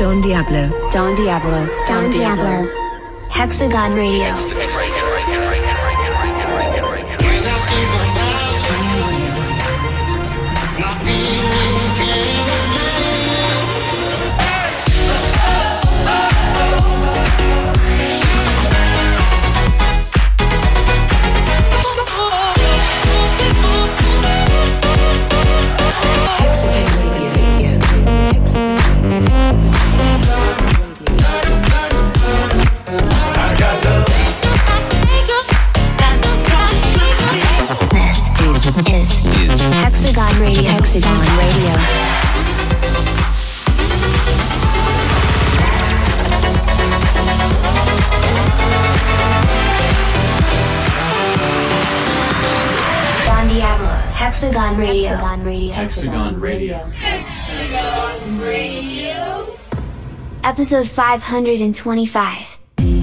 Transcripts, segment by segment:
Don Diablo. Don Diablo. Don Diablo. Hexagon Radio. Hexagon Radio. Hexagon Radio. Don Diablo. Hexagon Radio. Hexagon Radio. Hexagon Radio. Hexagon Radio. Episode 525.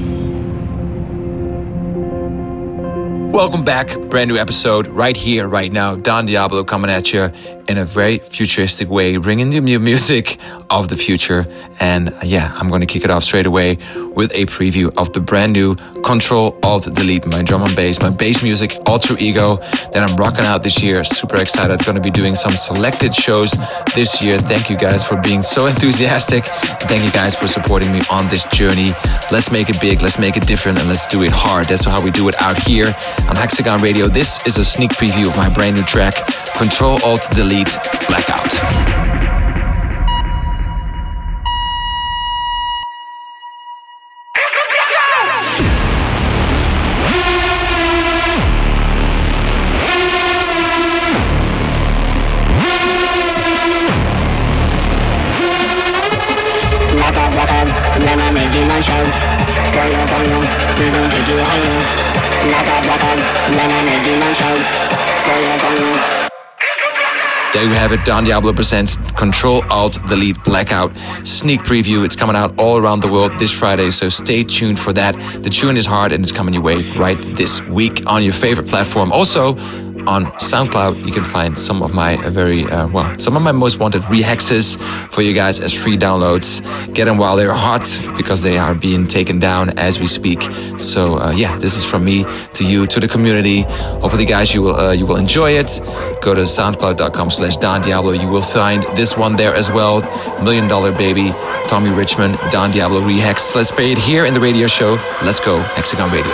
Welcome back, brand new episode right here, right now. Don Diablo coming at you in a very futuristic way, bringing the new music of the future. And I'm going to kick it off straight away with a preview of the brand new Control Alt Delete, my drum and bass, my bass music, Alter Ego that I'm rocking out this year. Super excited. Going to be doing some selected shows this year. Thank you guys for being so enthusiastic. Thank you guys for supporting me on this journey. Let's make it big, let's make it different, and let's do it hard. That's how we do it out here on Hexagon Radio. This is a sneak preview of my brand new track, Control Alt Delete Blackout. When I make you my show, Polo, we gon' take you higher. Lock up, when I make you my show, Polo. There you have it, Don Diablo presents Control Alt Delete Blackout sneak preview. It's coming out all around the world this Friday, so stay tuned for that. The tune is hard and it's coming your way right this week on your favorite platform. Also, on SoundCloud, you can find some of my some of my most wanted rehexes for you guys as free downloads. Get them while they're hot because they are being taken down as we speak. So this is from me to you, to the community. Hopefully, guys, you will enjoy it. Go to soundcloud.com/Don Diablo. You will find this one there as well. $1 Million Baby, Tommy Richmond, Don Diablo rehex. Let's play it here in the radio show. Let's go, Hexagon Radio.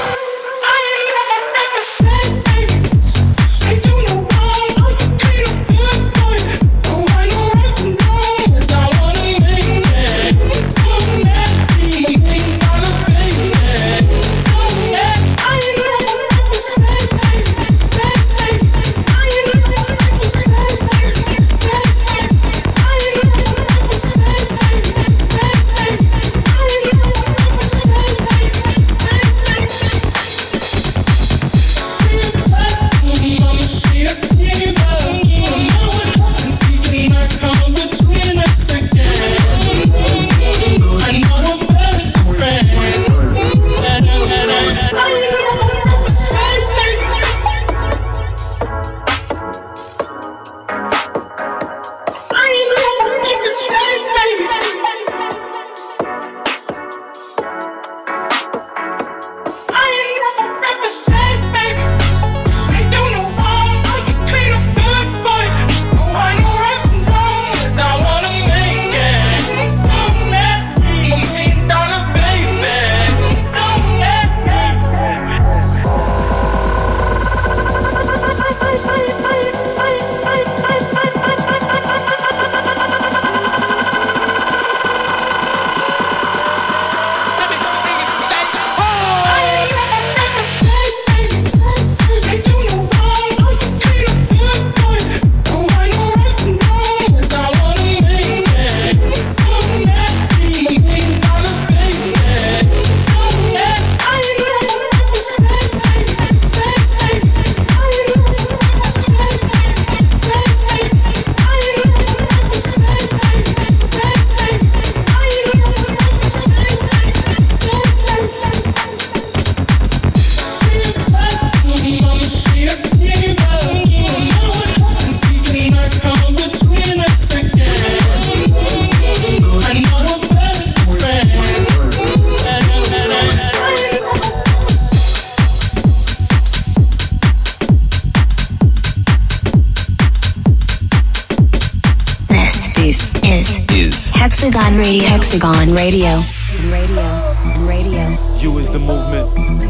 Hexagon Radio. Hexagon Radio. Radio. You is the movement.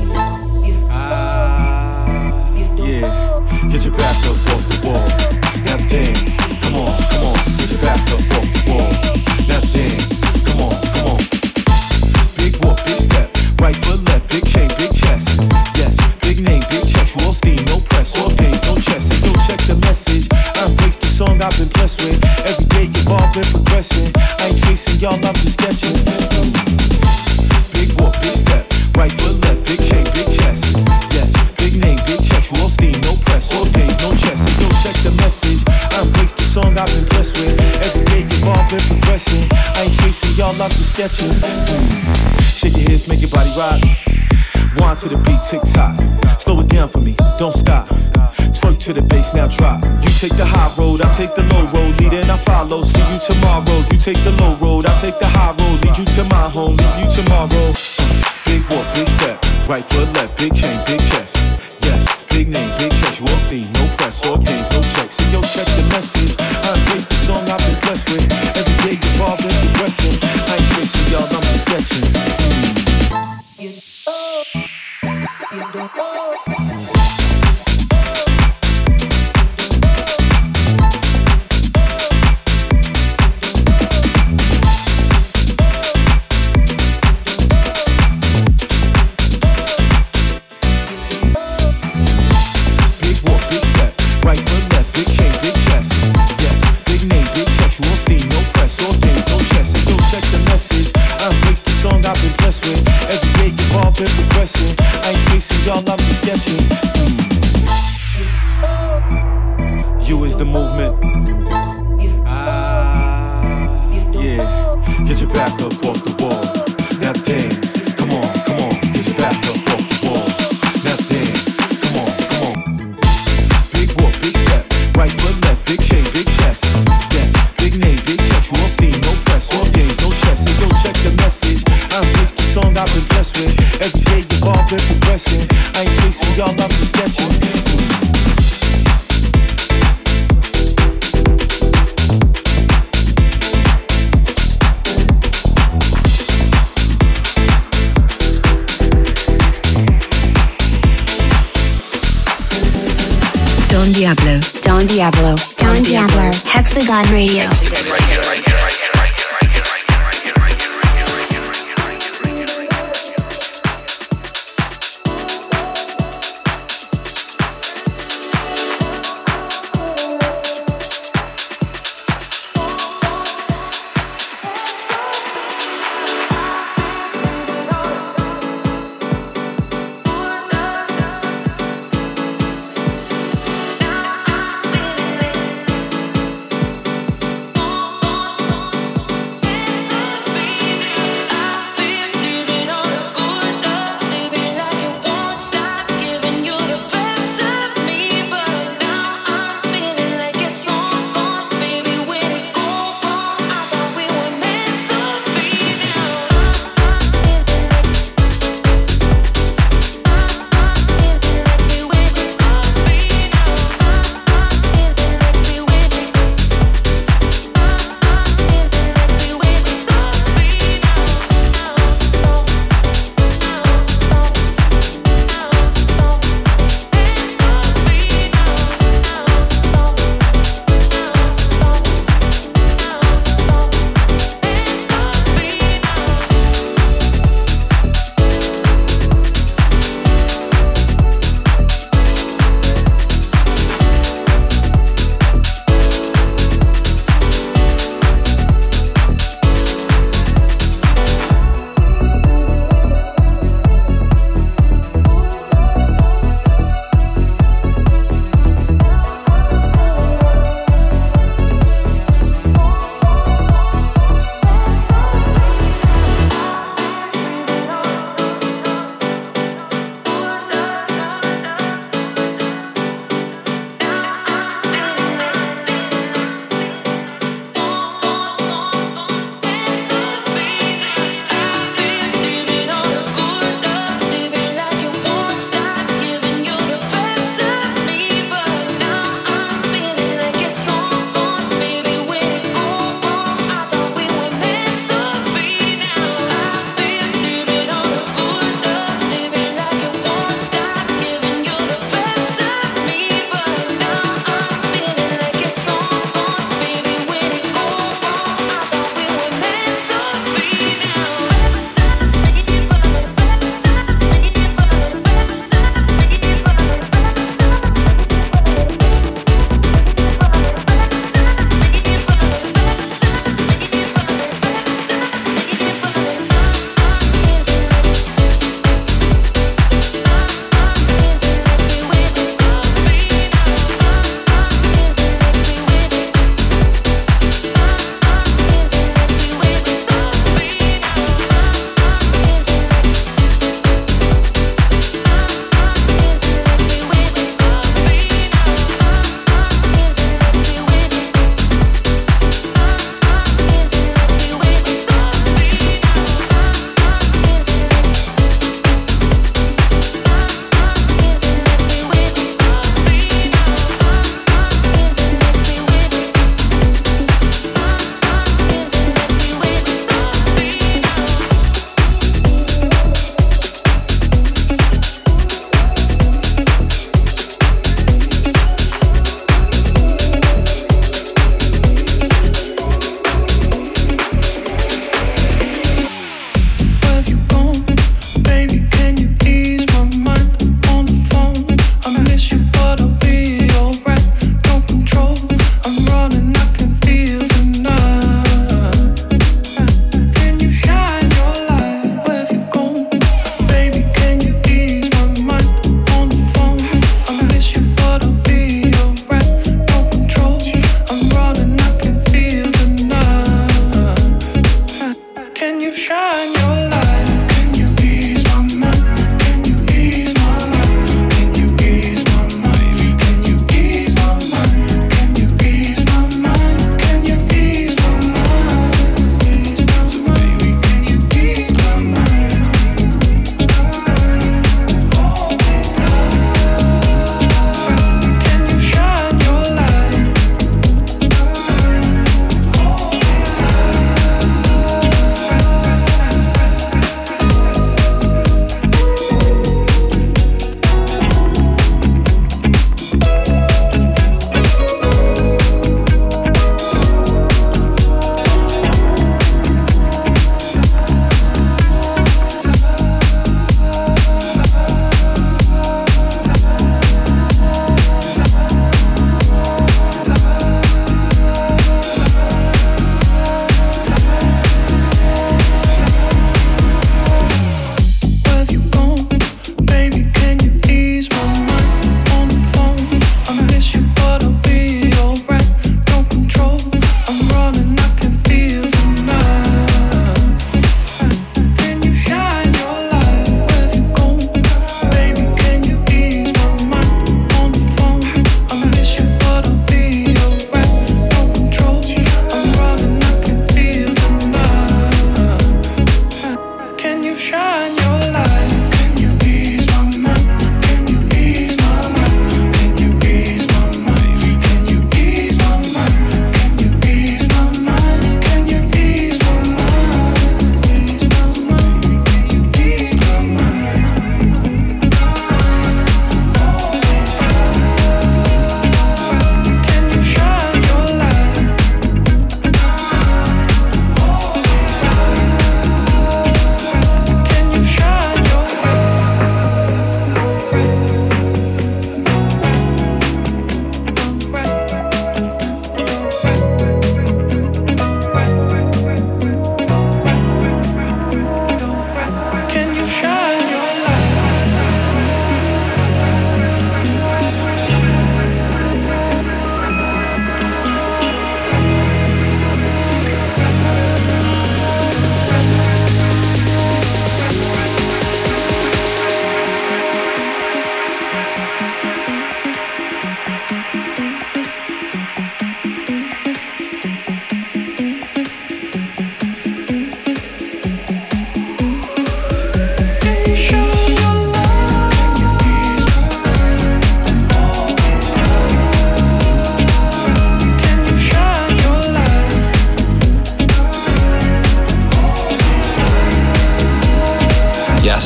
Yeah. Get your back up off the wall. Now dance. Come on. Get your back up off the wall. Now dance. Come on. Big walk, big step. Right foot left, big chain, big chest. Yes, big name, big checks. All steam, no press, all game, no chest. And you'll check the message. I embrace the song I've been blessed with. Every day evolving, progressing. I ain't chasing y'all, I'm just sketching. Big walk, big step. Right foot left, big chain, big chest. Yes, big name, big checks. All steam, no press, all game, no chest. And you'll check the message. I embrace the song I've been blessed with. Every day evolving, progressing. I ain't chasing y'all, I'm just sketching. Shake your hips, make your body rock. Wind to the beat, tick tock. Slow it down for me, don't stop. Twerk to the bass, now drop. You take the high road, I take the low road. Lead and I follow, see you tomorrow. You take the low road, I take the high road. Lead you to my home, leave you tomorrow. Big walk, big step. Right foot left, big chain, big chest. Yes, big name, big chest. You all steam, no press, all game, no checks. And yo, check the message. I embrace the song I've been blessed with. Every day evolving, progressing. I ain't chasing y'all, I'm just sketching. I ain't chasing y'all, I'm just sketching. You is the movement. Yeah. Get your back up off the wall. Now dance. Come on. Get your back up off the wall. Now dance. Come on. Big walk, big step. Right foot left, big chain, big chest. Yes, big name, big checks. You all steam, no press, all game, no chest. And go check the message. I embrace the song I've been blessed with. Every day evolving, progressing. I ain't chasing y'all, I'm just sketching. Don Diablo. Hexagon Radio.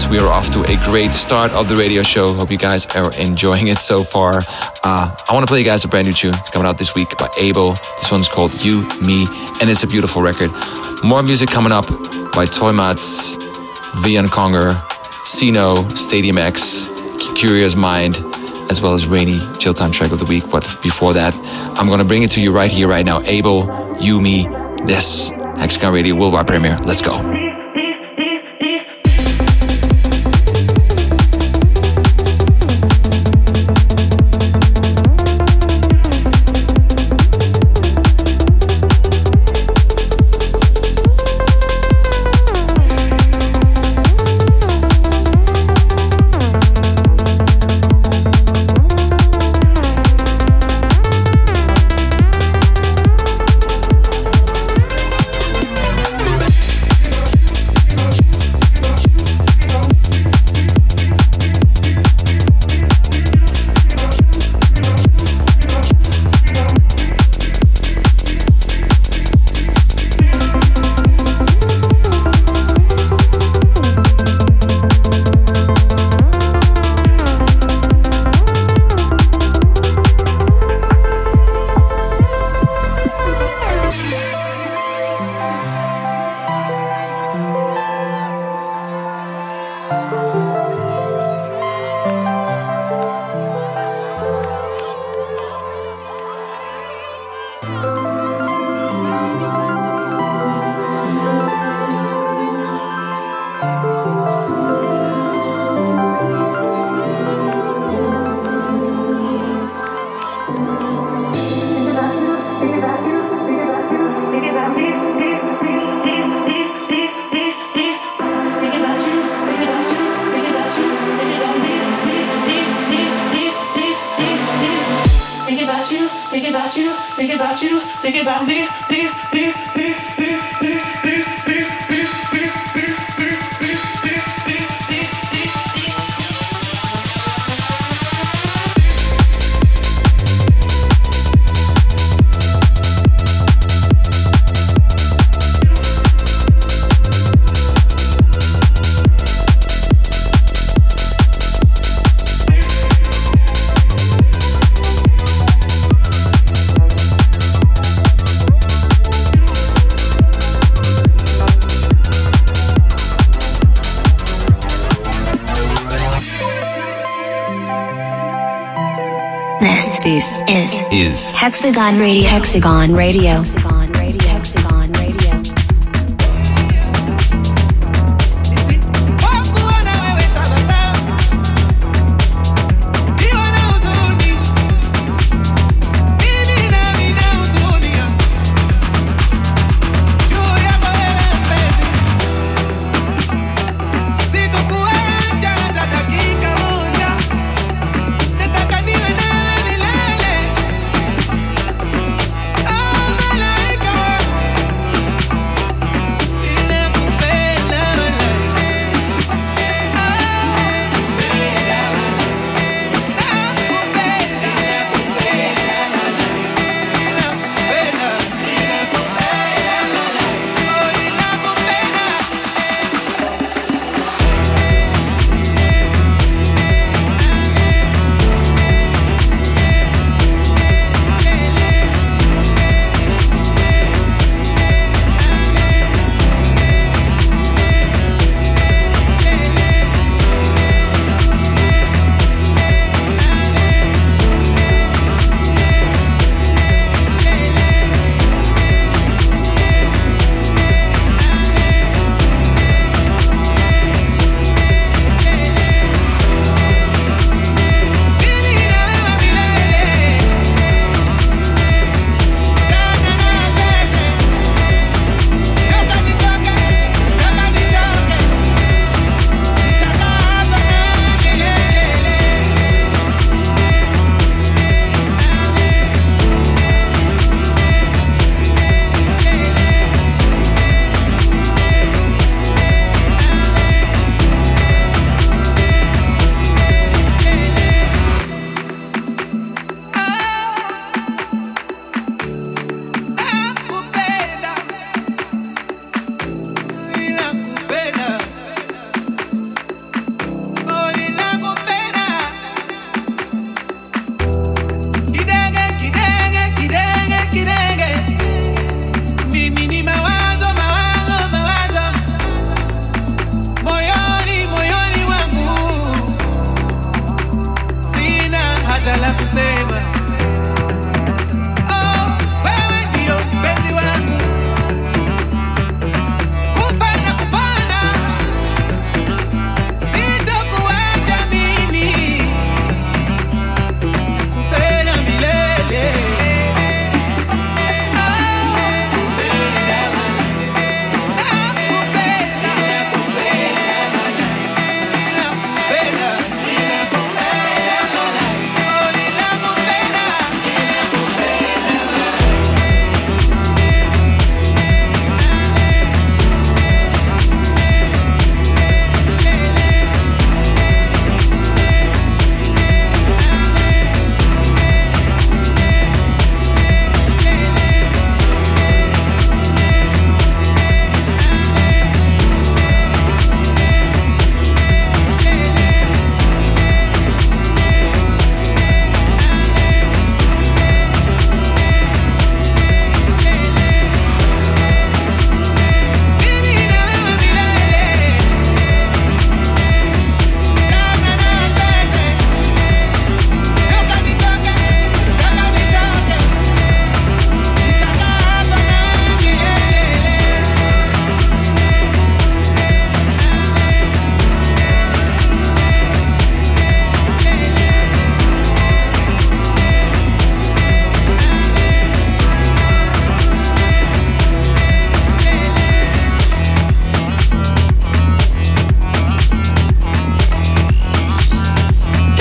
guys, we are off to a great start of the radio show. Hope you guys are enjoying it so far. I want to play you guys a brand new tune. It's coming out this week by Abel. This one's called You, Me, and it's a beautiful record. More music coming up by Toy Mats, Vian Conger, Sino, Stadium X, Curious Mind, as well as Rainy, Chill Time track of the week. But before that, I'm going to bring it to you right here, right now. Abel, You, Me, this Hexagon Radio Worldwide Premiere. Let's go. This is Hexagon Radio. Hexagon Radio. Hexagon Radio. Hexagon Radio. Oh, my life.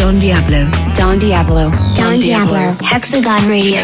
Don Diablo. Don Diablo. Don Diablo. Hexagon Radio.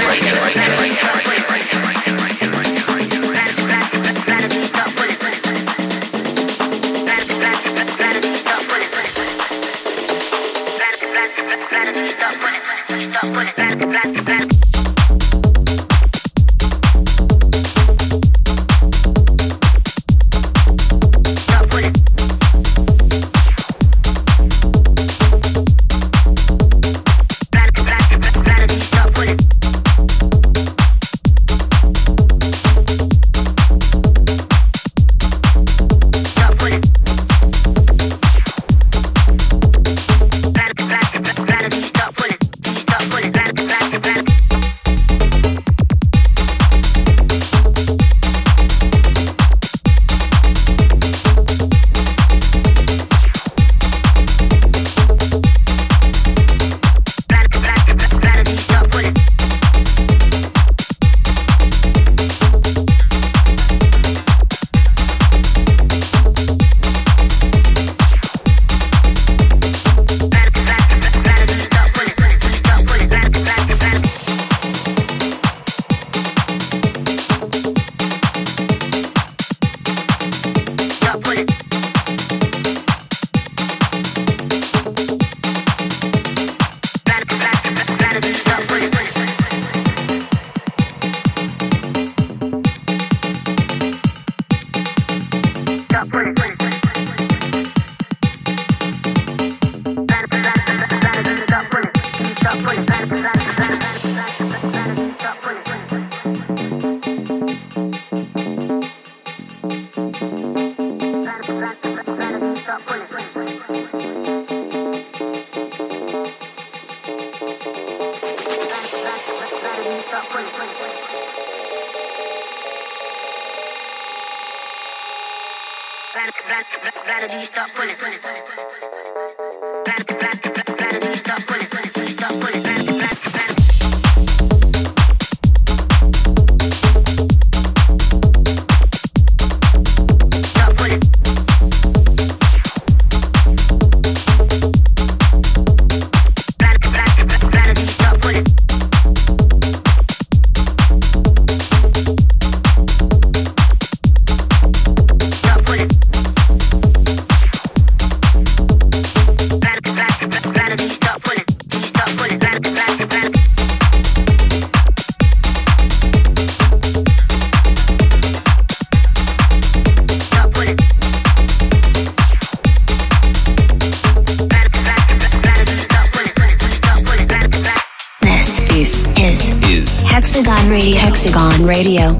Hexagon Radio. Hexagon Radio.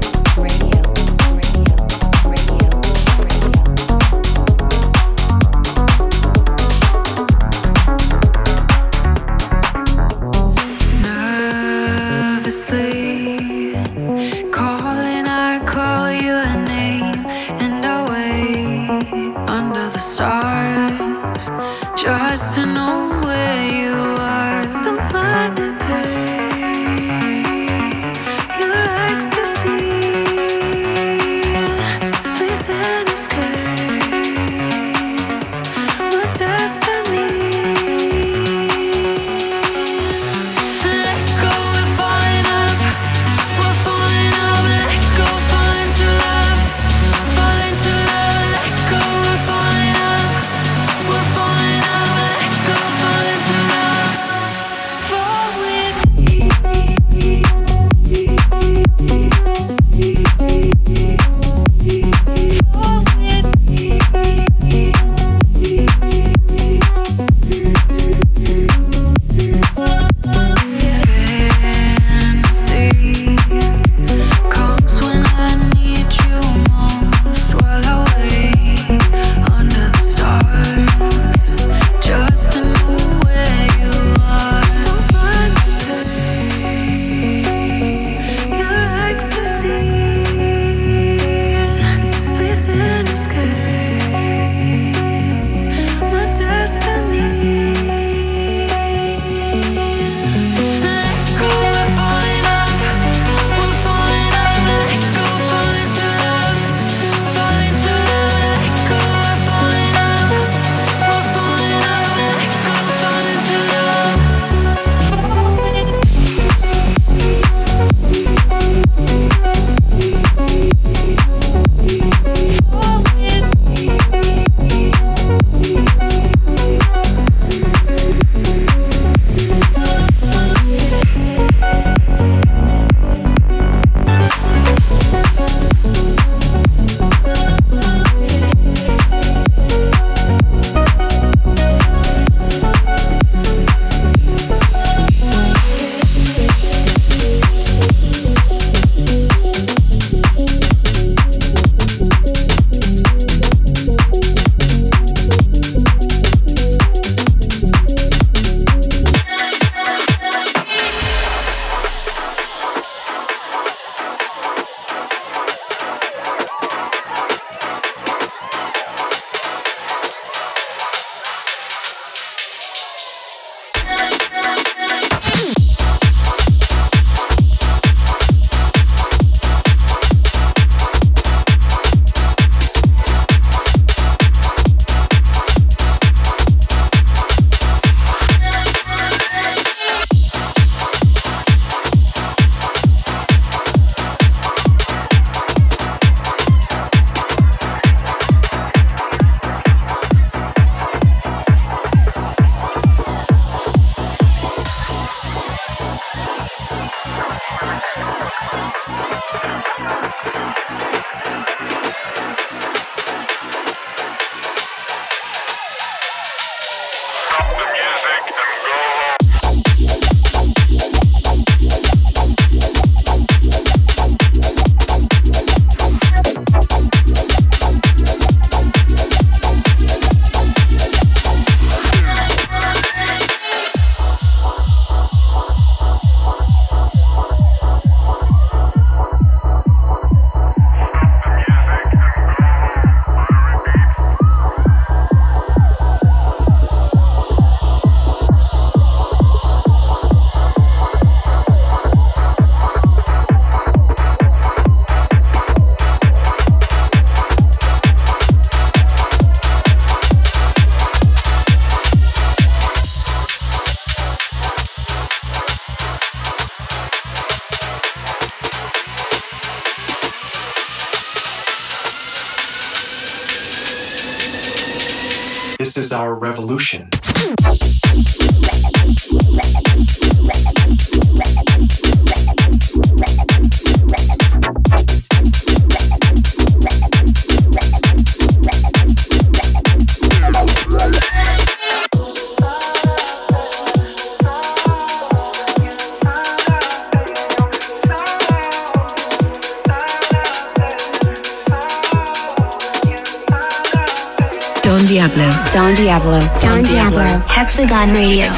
Just to know where you are, don't mind the pain, your ecstasy, please and escape, my destiny. Let go, we're falling up, let go, falling to love, let go, we're falling up, let go. This is our revolution. Don Diablo, Don Diablo, Don Diablo, Hexagon Radio.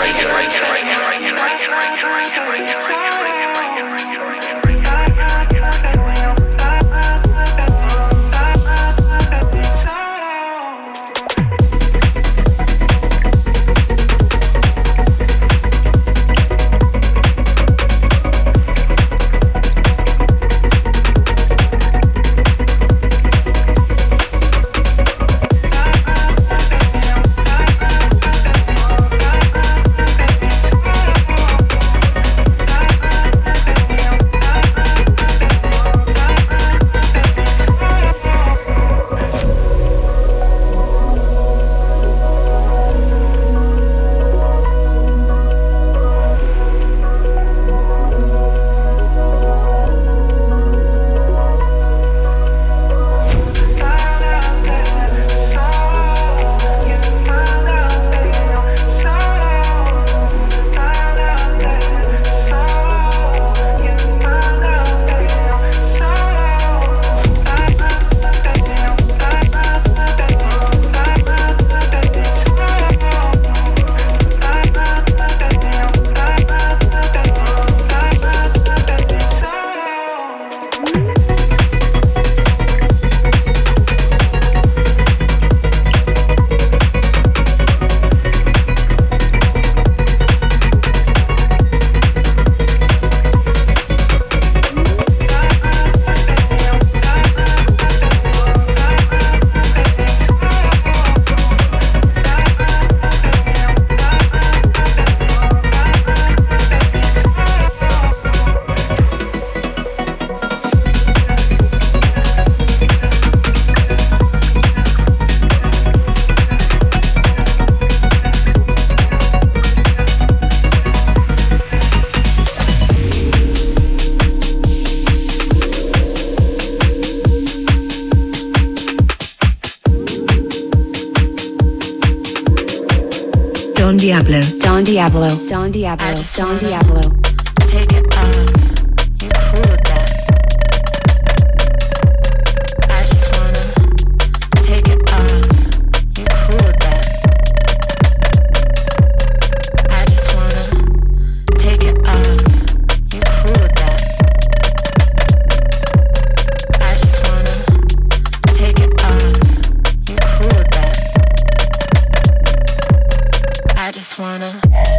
Don Diablo, Don Diablo, Don Diablo, Don Diablo. Take it off. You cool with that? I just wanna take it off. You cool with that? I just wanna take it off. You cool with that? I just wanna take it off. You cool with that? I just wanna.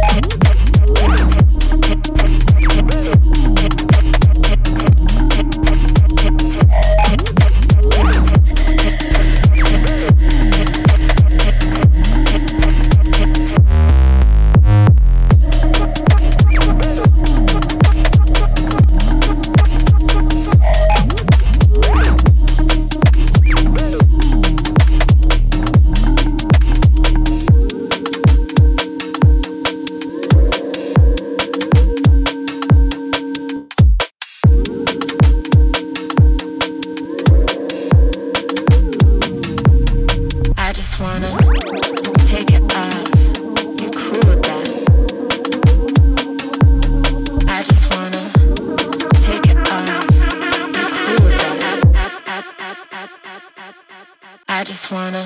I just wanna.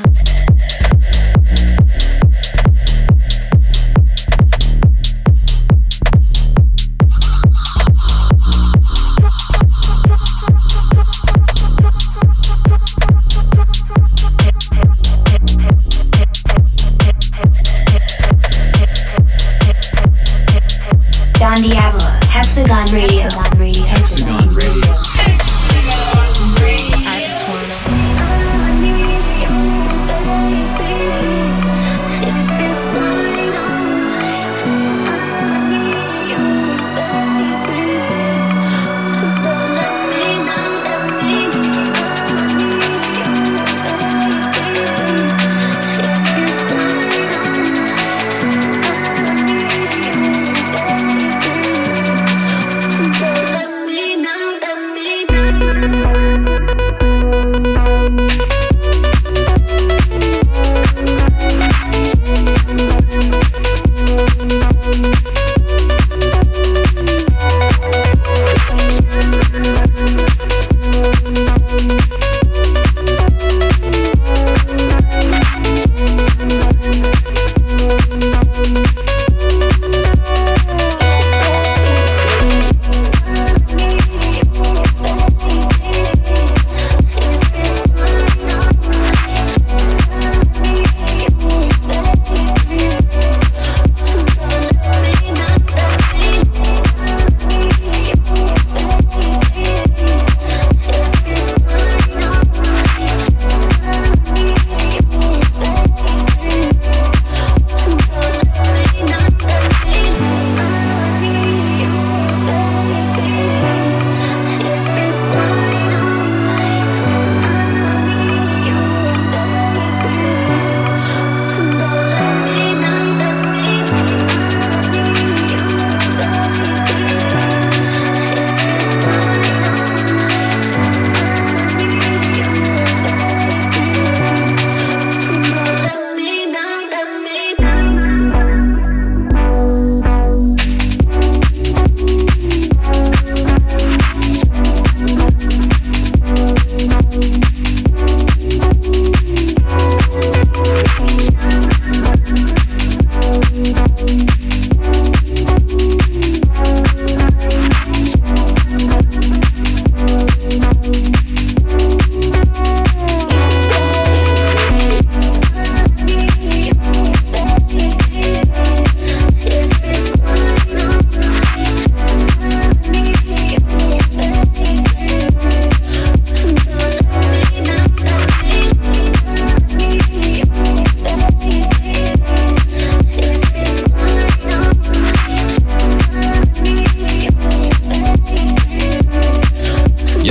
Don Diablo, Hexagon Radio. Hexagon Radio. Hexagon Radio. I just wanna.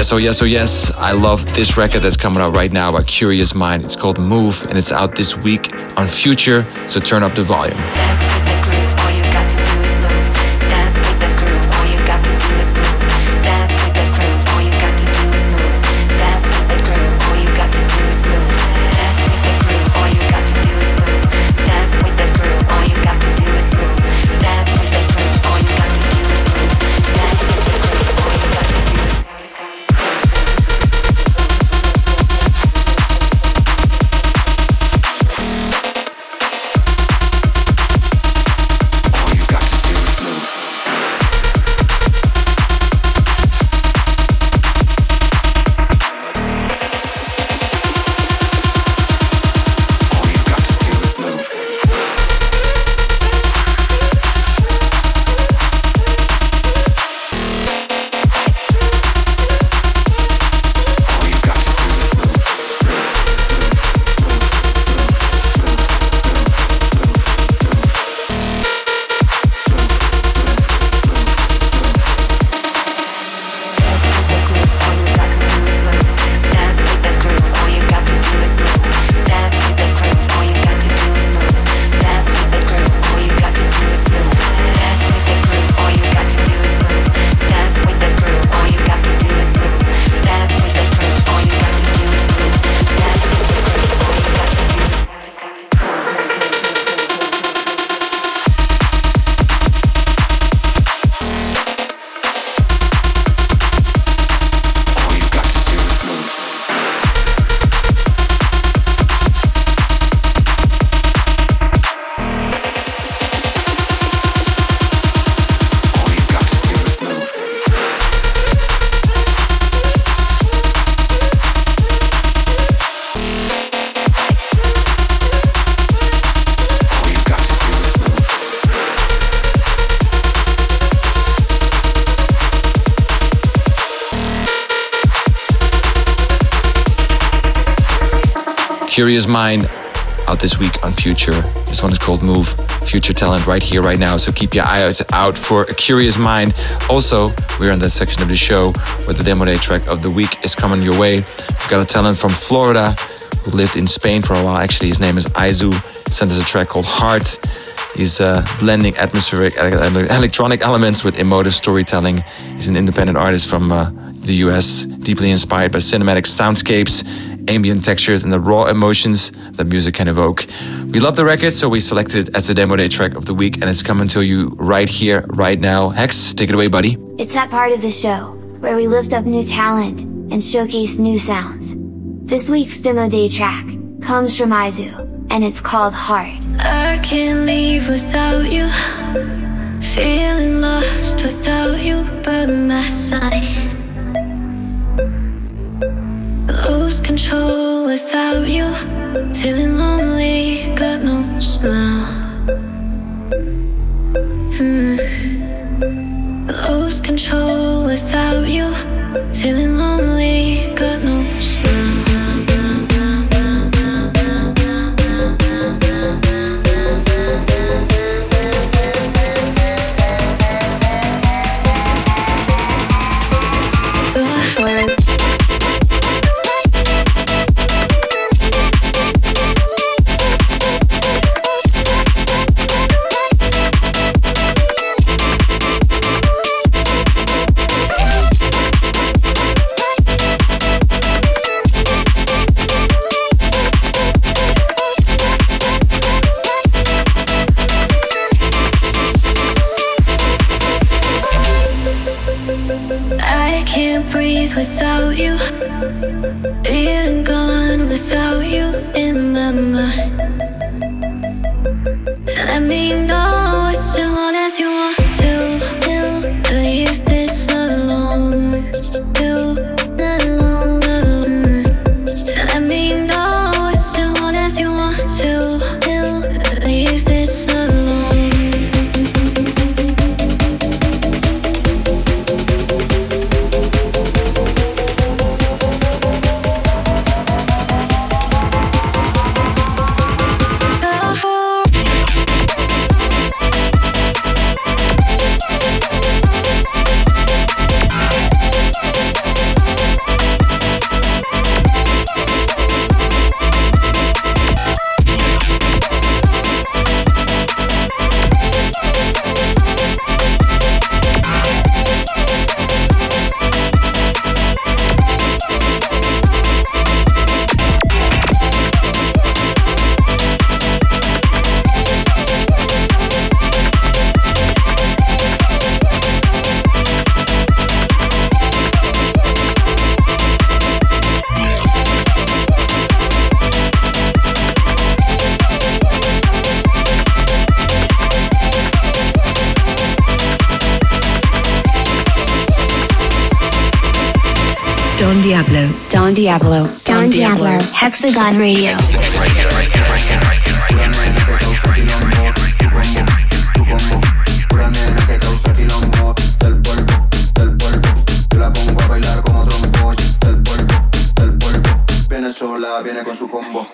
Yes, oh yes, oh yes. I love this record that's coming out right now by Curious Mind. It's called Move and it's out this week on Future, so turn up the volume. Dance with that groove, all you got to do is move. Dance with that groove, all you got to do is move. Dance with that groove, all you got to do is move. Dance with that groove, all you got to do is move. Dance with that groove, all you got to do is move. Dance with that groove, all you got to do is move. Dance with that groove, all you got to do is move. Dance with that groove, all you got to do is move. Curious Mind, out this week on Future. This one is called Move. Future talent right here, right now. So keep your eyes out for a Curious Mind. Also, we're in that section of the show where the demo day track of the week is coming your way. We've got a talent from Florida who lived in Spain for a while. Actually, his name is Aizu. Sent us a track called Heart. He's blending atmospheric electronic elements with emotive storytelling. He's an independent artist from the US, deeply inspired by cinematic soundscapes, ambient textures, and the raw emotions that music can evoke. We love the record, so we selected it as the demo day track of the week, and it's coming to you right here, right now. Hex, take it away, buddy. It's that part of the show where we lift up new talent and showcase new sounds. This week's demo day track comes from Aizu, and it's called Heart. I can't leave without you, feeling lost without you by my side. Lose control without you, feeling lonely, got no smile. Lose control without you, feeling lonely, got no smile. Diablo. Don Diablo. Don Diablo. Hexagon Radio. Pura nena que causa quilombo. Del polvo. Yo la pongo a bailar como trompo. Del polvo. Viene sola, viene con su combo.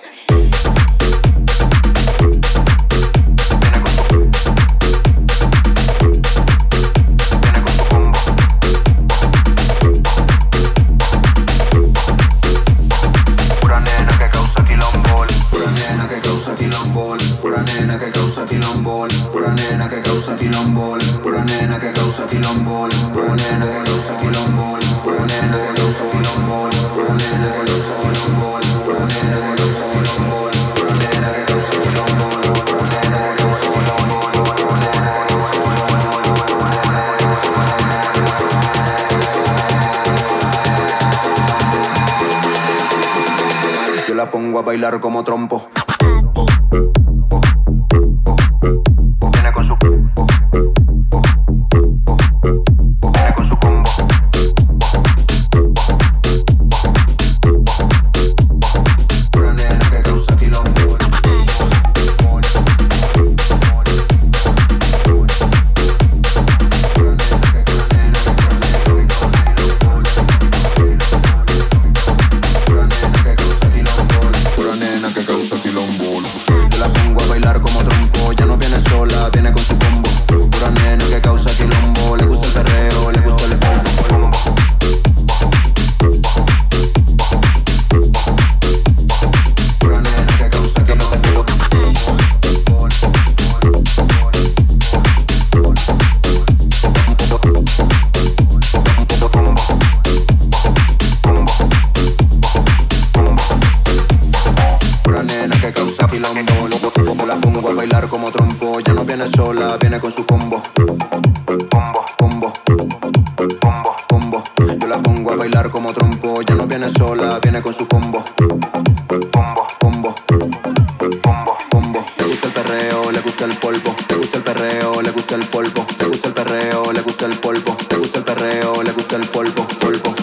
Yo la pongo a bailar como trompo. Viene con su combo. Pura nena que causa quilombo. Yo la pongo a bailar como trompo. Ya no viene sola, viene con su combo. Pura nena que causa quilombo. Le gusta el perreo, le gusta el polvo. Pura nena que causa quilombo. Pura nena que causa quilombo. Yo la pongo a bailar como trompo. Ya no viene sola, viene con su combo. Combo. Yo la pongo a bailar como trompo. Ya no viene sola, viene con su combo. Combo. Le gusta el perreo, le gusta el polvo. Le gusta el perreo, le gusta el polvo. Le gusta el perreo, le gusta el polvo. Le gusta el perreo, le gusta el polvo. Polvo.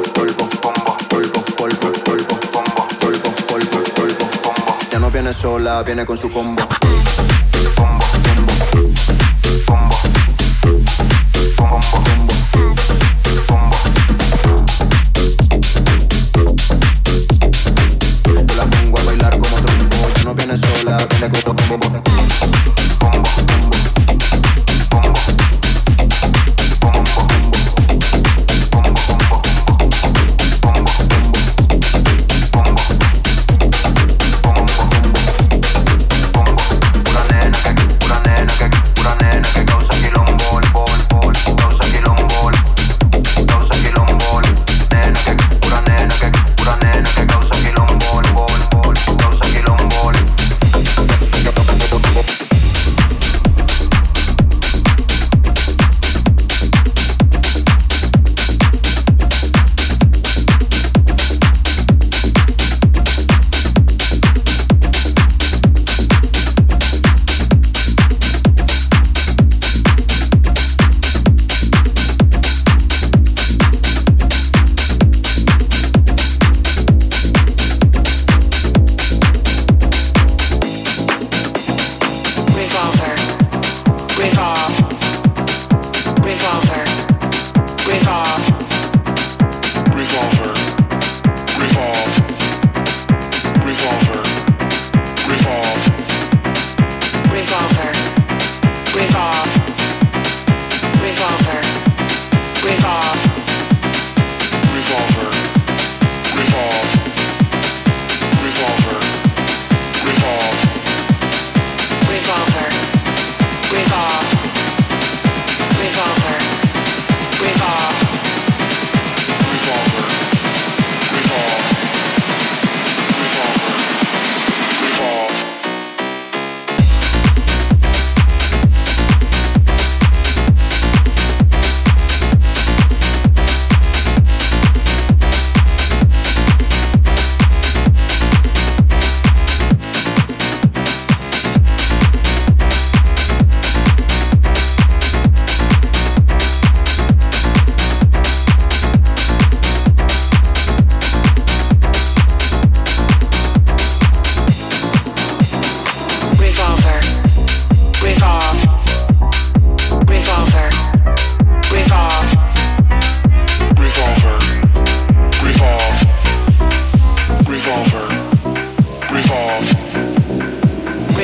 Ya no viene sola, viene con su combo. Yo la pongo a bailar como trompo. Ya no viene sola, viene con su combo.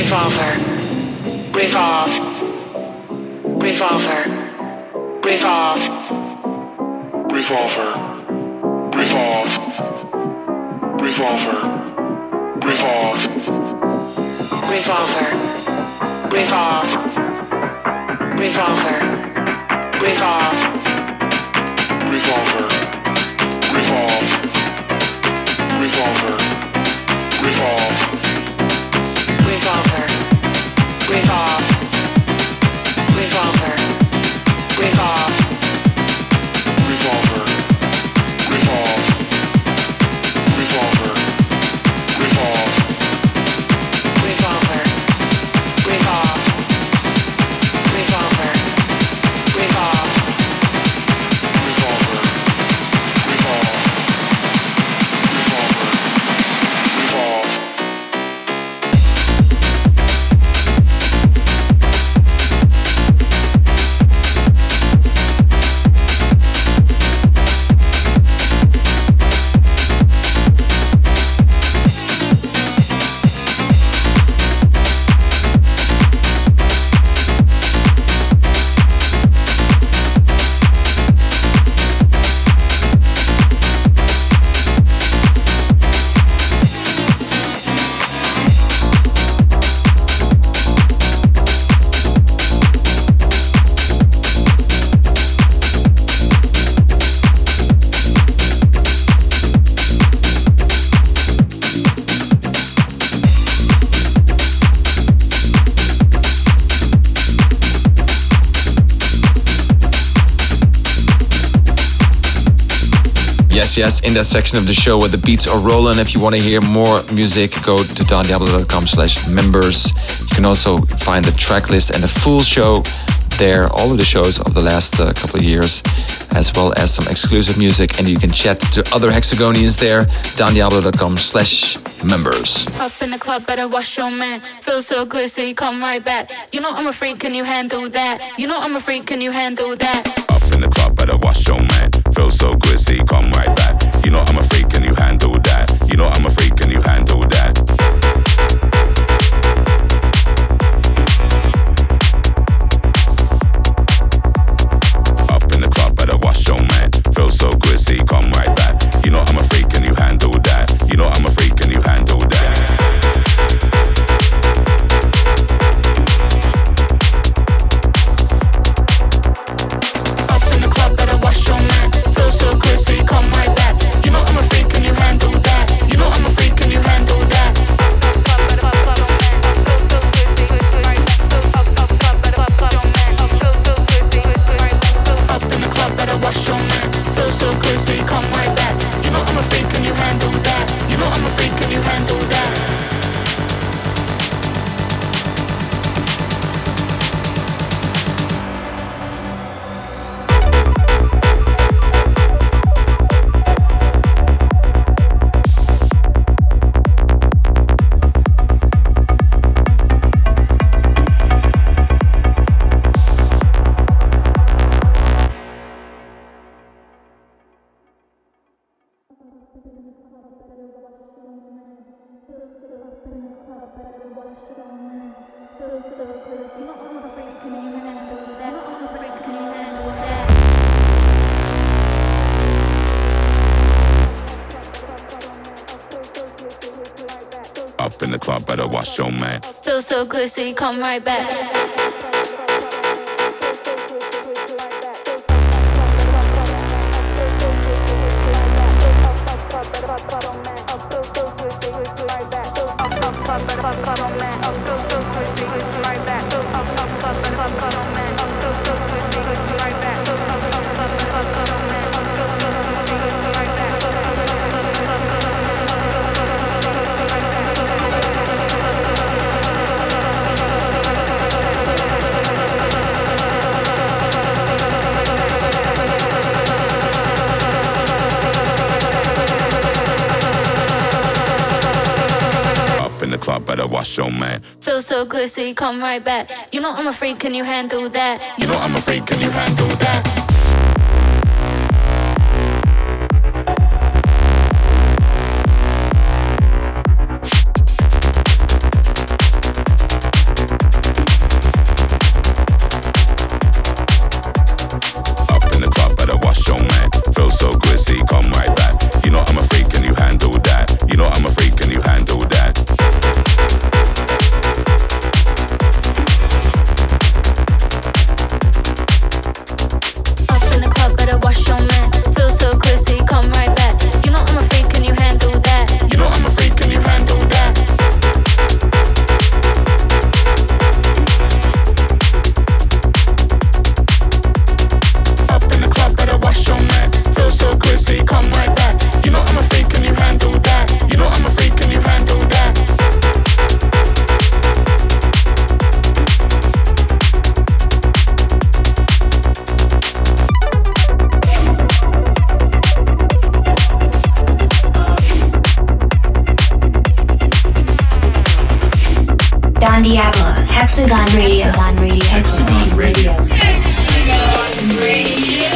revolver, revolve, revolver, revolve, Revolver, revolve, revolver, revolve, revolver, revolve, revolver, revolve, revolver, revolve, revolver, revolve, revolver, revolve, revolver, revolve, revolver, revolve, revolver, revolve, revolver, revolve, revolver, revolve, revolver, revolve, revolver, revolve. Yes, in that section of the show where the beats are rolling. If you want to hear more music, go to dondiablo.com/members. You can also find the track list and the full show there, all of the shows of the last couple of years, as well as some exclusive music. And you can chat to other Hexagonians there, dondiablo.com/members. Up in the club, better wash your man. Feels so good, so you come right back. You know I'm a freak, can you handle that? You know I'm a freak, can you handle that? Up in the club, better wash your man. Feels so good, so you come right back. You know I'm a freak, can you handle that? You know I'm a freak, can you handle that? Up in the club, better wash your man. Feels so good, so you come right back. You know I'm a freak, can you handle that? You know I'm a freak, can you handle that? Come right back. You know I'm a freak, can you handle that? You know I'm a freak, can you handle that? Up in the club, better wash your man. Feel so good, so you come right back. You know I'm a freak, can you handle that? You know I'm a freak, can you handle that? Up in the club, better wash your man. Feel so good, so you come right back. Better wash your man. Feel so good, so you come right back. You know I'm a freak, can you handle that? You know I'm a freak, can you handle that? Don Diablo's Hexagon Radio. Hexagon Radio. Hexagon Radio.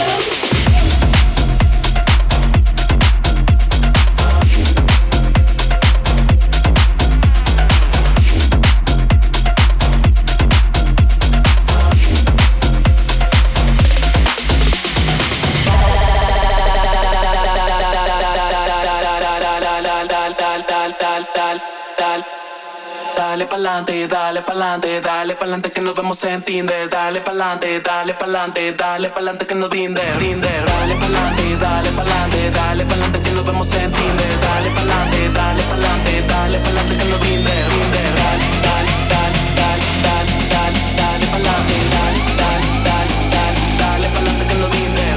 Dale pa'lante, dale pa'lante, dale pa'lante que nos vemos en Tinder. Dale pa'lante, dale pa'lante, dale pa'lante que nos Tinder. Dale pa'lante, dale pa'lante, dale pa'lante que nos vemos en Tinder. Dale pa'lante, dale pa'lante, dale pa'lante que nos Tinder. Dale, dale, dale, dale, dale, dale, dale pa'lante, dale, dale, dale, dale, dale pa'lante que nos Tinder.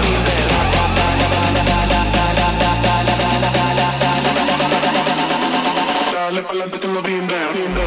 Dale pa'lante que nos Tinder.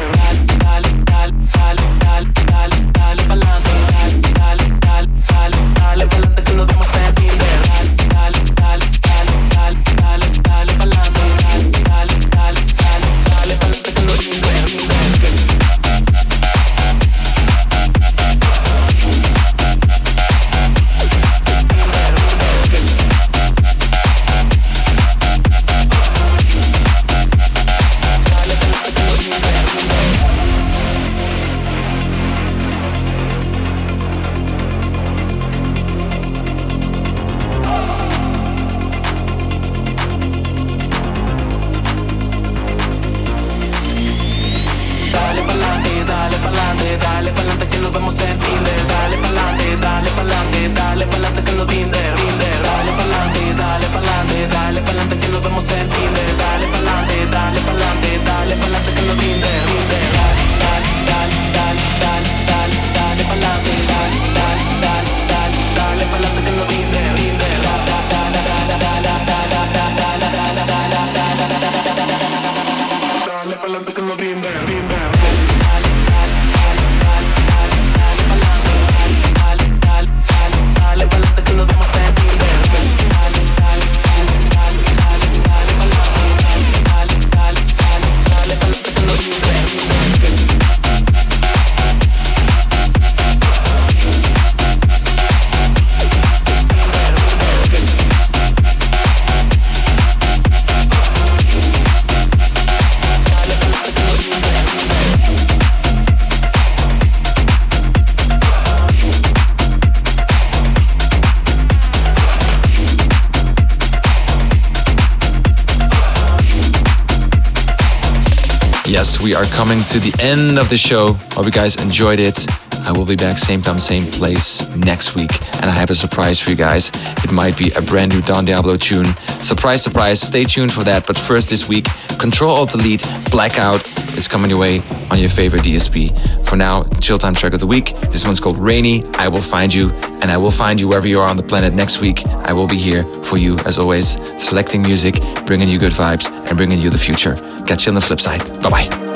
Yes, we are coming to the end of the show. Hope you guys enjoyed it. I will be back same time, same place next week. And I have a surprise for you guys. It might be a brand new Don Diablo tune. Surprise, surprise. Stay tuned for that. But first this week, Control-Alt-Delete, Blackout. It's coming your way on your favorite DSP. For now, chill time track of the week. This one's called Rainy. I Will Find You. And I will find you wherever you are on the planet next week. I will be here for you as always, selecting music, bringing you good vibes, and bringing you the future. Catch you on the flip side. Bye-bye.